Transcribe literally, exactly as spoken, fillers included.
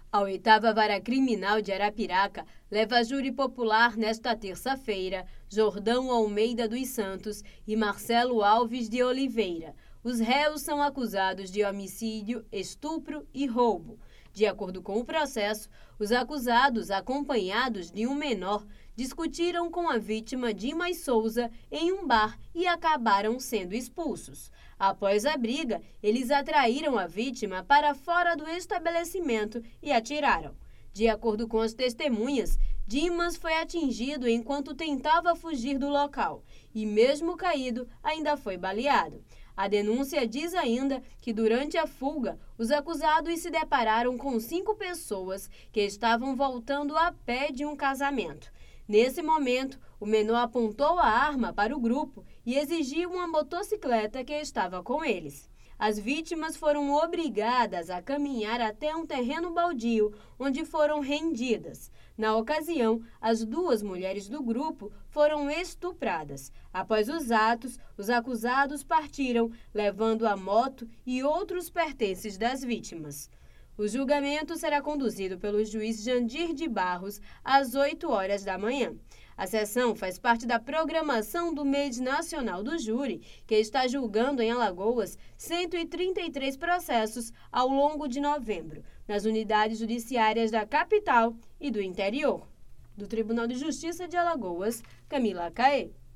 A oitava Vara Criminal de Arapiraca leva a júri popular nesta terça-feira Jordão Almeida dos Santos e Marcelo Alves de Oliveira. Os réus são acusados de homicídio, estupro e roubo. De acordo com o processo, os acusados, acompanhados de um menor, discutiram com a vítima Dimas Souza em um bar e acabaram sendo expulsos. Após a briga, eles atraíram a vítima para fora do estabelecimento e atiraram. De acordo com as testemunhas, Dimas foi atingido enquanto tentava fugir do local e, mesmo caído, ainda foi baleado. A denúncia diz ainda que, durante a fuga, os acusados se depararam com cinco pessoas que estavam voltando a pé de um casamento. Nesse momento, o menor apontou a arma para o grupo e exigiu uma motocicleta que estava com eles. As vítimas foram obrigadas a caminhar até um terreno baldio, onde foram rendidas. Na ocasião, as duas mulheres do grupo foram estupradas. Após os atos, os acusados partiram, levando a moto e outros pertences das vítimas. O julgamento será conduzido pelo juiz Jandir de Barros às oito horas da manhã. A sessão faz parte da programação do Mês Nacional do Júri, que está julgando em Alagoas cento e trinta e três processos ao longo de novembro, nas unidades judiciárias da capital e do interior. Do Tribunal de Justiça de Alagoas, Camila Caê.